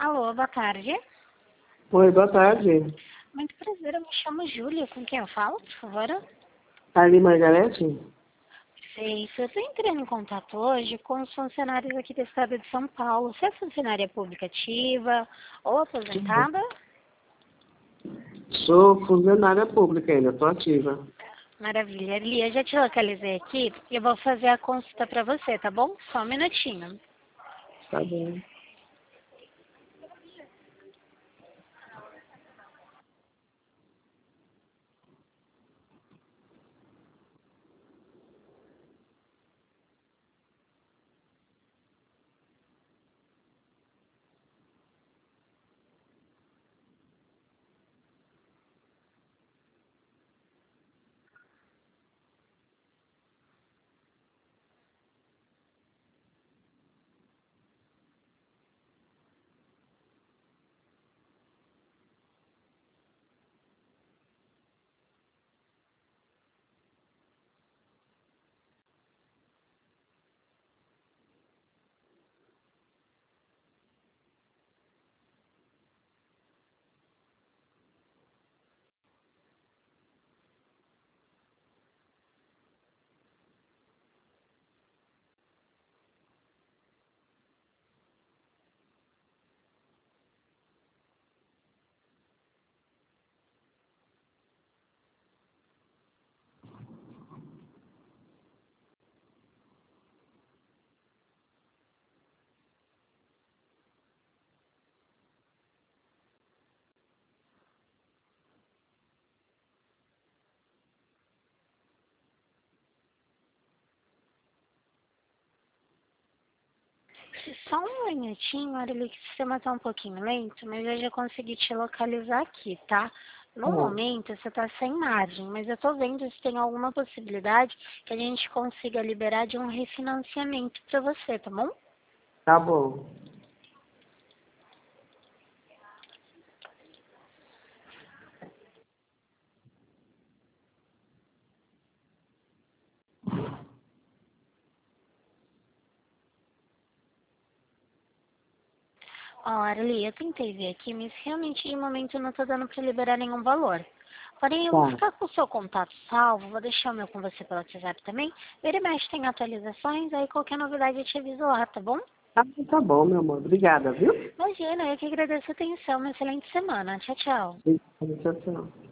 Alô, boa tarde. Oi, boa tarde. Muito prazer, eu me chamo Júlia. Com quem eu falo, por favor? Ali Margarete? Sei, eu estou entrando em contato hoje com os funcionários aqui do estado de São Paulo. Você é funcionária pública ativa ou aposentada? Sou funcionária pública ainda, estou ativa. Maravilha. Lia, já te localizei aqui e eu vou fazer a consulta para você, tá bom? Só um minutinho. Tá bom. Só um minutinho, olha ali que o sistema está um pouquinho lento, mas eu já consegui te localizar aqui, tá? No Bom, momento você está sem margem, mas eu estou vendo se tem alguma possibilidade que a gente consiga liberar de um refinanciamento para você, tá bom? tá bom. Olha ali, eu tentei ver aqui, mas realmente de momento não está dando para liberar nenhum valor. Porém, eu vou Tá. ficar com o seu contato salvo, vou deixar o meu com você pelo WhatsApp também. Vira e mexe, tem atualizações, aí qualquer novidade eu te aviso lá, tá bom? Tá bom, meu amor. Obrigada, viu? Imagina, eu que agradeço a atenção. Uma excelente semana. Tchau, tchau. Tchau, tchau.